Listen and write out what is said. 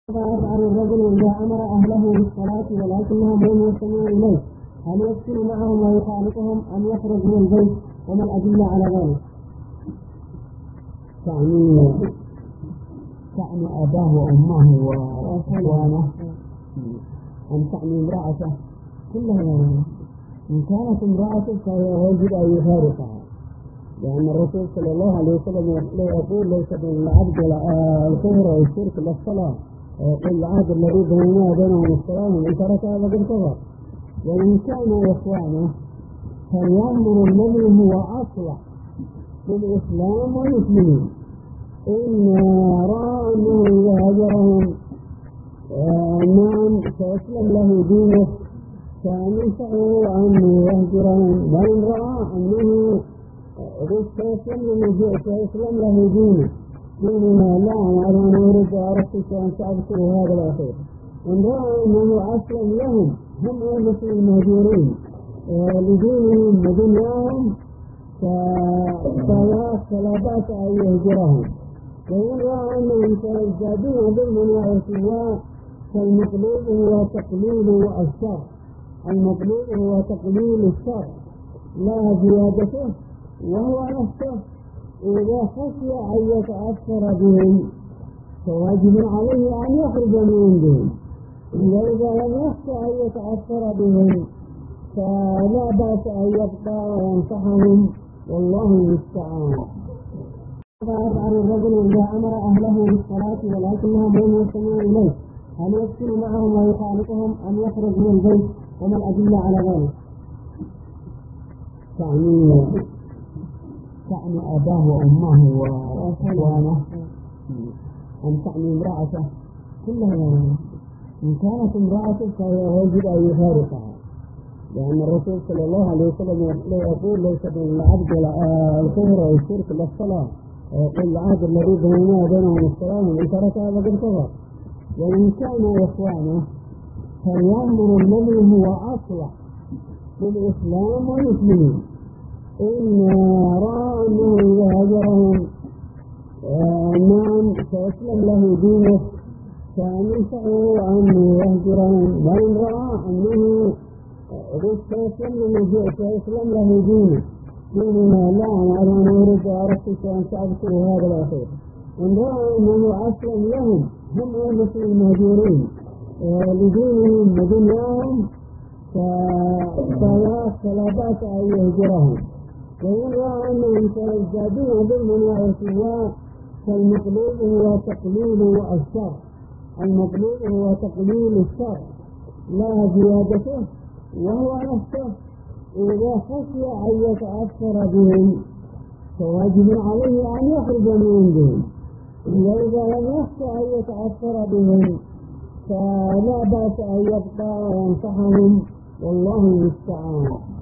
يفعل الرجل إذا أمر أهله بالصلاة ولكنهم لم يستمعوا إليه؟ هل يسكن معهم ويخالطهم أم يخرج من البيت؟ وما الأدلة على ذلك؟ تعني أباه وأمه وأخوانه أم تعني امرأته كلها؟ إن كانت امرأته فيجب أن يفارقها، لأن الرسول صلى الله عليه وسلم يقول ليس بين العبد الكفر والشرك إلا الصلاة، ويقول العهد الذي بيننا وبينهم الصلاة ومن تركها فقد كفر. وإن كانوا إخوانه فليأمر الذي هو أصلح في الإسلام والمسلمين. إن رأى أنه إذا هجرهم نعم سيسلم له دينه فننصحه أن يهجرهم، وإن رأى أنه سيسلم له دينه لا أنا أريد أردت أن تذكر هذا الأخير. إن رأى أنه أسلم لهم هم أهل المهجورين لدينهم ودنياهم فلا بأس أن يهجرهم. وإن رأى أنهم سيزدادون ظلما وعصيانا فالمطلوب هو تقليل الشر، المطلوب هو تقليل الشر لا زيادته، وهو نفسه إذا خشي أن يتأثر بهم فواجب عليه أن يخرج من عندهم، وإذا لم يخشى أن يتأثر بهم فلا بأس أن يبقى وينصحهم، والله المستعان. يفعل الرجل إذا أمر أهله بالصلاة ولكنهم لم يستمعوا إليه؟ هل يسكن معهم ويخالطهم أم يخرج من البيت؟ وما الأدلة على ذلك؟ تعني أباه وأمه وأخوانه أم تعني امرأته كلها؟ إن كانت امرأته فيجب أن يفارقها، لأن الرسول صلى الله عليه وسلم يقول ليس بين العبد الكفر والشرك إلا الصلاة، ويقول العهد الذي بيننا وبينهم الصلاة ومن تركها فقد كفر. وإن كانوا إخوانه فليأمر الذي هو أصلح في الإسلام والمسلمين. إن رأى أنه إذا هجرهم نعم سيسلم له دينه فننصحه أن يهجرهم، وإن رأى أنه سيسلم له دينه لا أنا أريد أن تذكر هذا الأخير. إن رأى أنه أسلم لهم هم أهل المهجورين لدينهم ودنياهم فلا بأس أن يهجرهم. وإن رأى أنهم سيزدادون ظلما وعصيانا فالمطلوب هو تقليل الشر، المطلوب هو تقليل الشر لا زيادته، وهو نفسه إذا خشي أن يتأثر بهم فواجب عليه أن يخرج من عندهم، وإذا لم يخشى أن يتأثر بهم فلا بأس أن يبقى وينصحهم، والله المستعان.